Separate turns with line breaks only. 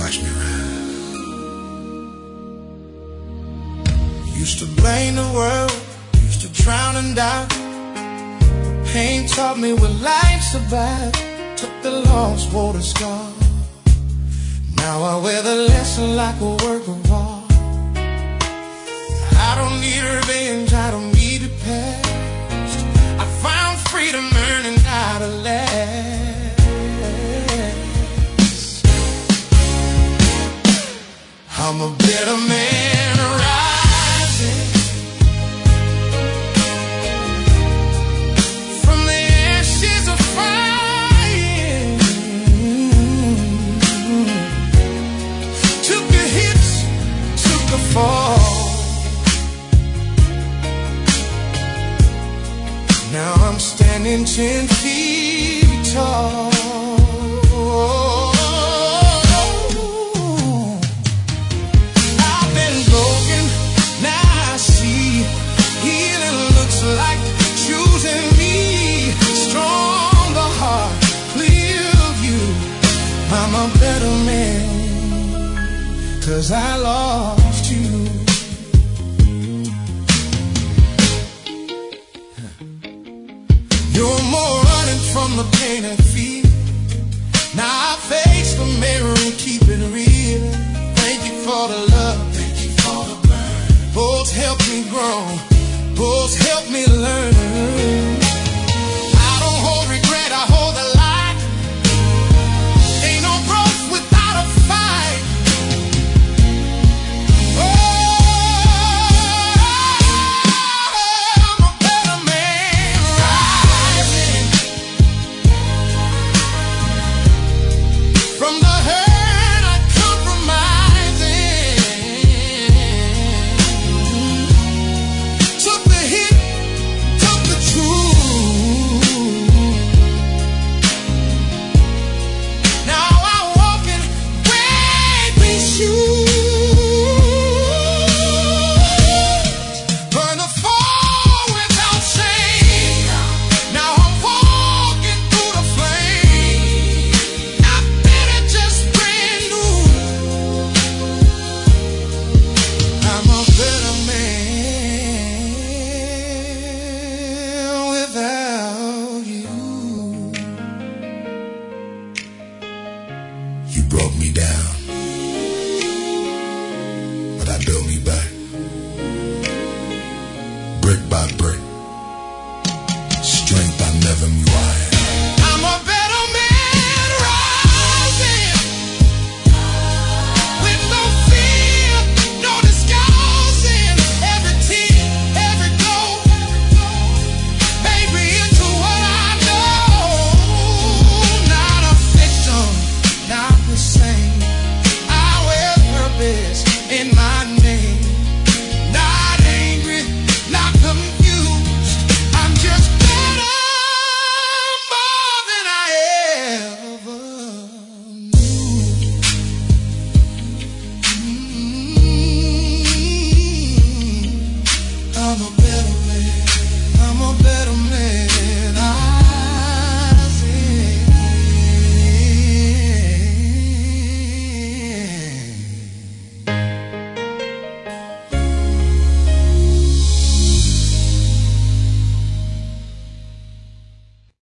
watch me ride.
Used to blame the world, used to drown in doubt. Pain taught me what life's about. Took the lost, wore the scar. Now I wear the lesson like a work of art. I don't need revenge, I don't need the past. I found freedom learning how to last. I'm a better man rising from the ashes of fire. Took the hits, took the fall. Now I'm standing 10 feet tall. I've been broken, now I see. Healing looks like choosing me. Stronger heart, clear view. I'm a better man, 'cause I lost you. You're more running from the pain and fear. Now I face the mirror and keep it real. Thank you for the love, thank you for the burn. Both helped me grow, both helped me learn. I don't hold regret, I hold the light. Ain't no growth without a fight. From the hurt I compromising, took the hit, took the truth. Now I walk in baby shoes, burn the fall without shame. Now I'm walking through the flame. Just brand new. I'm a better man without you.
You broke me down.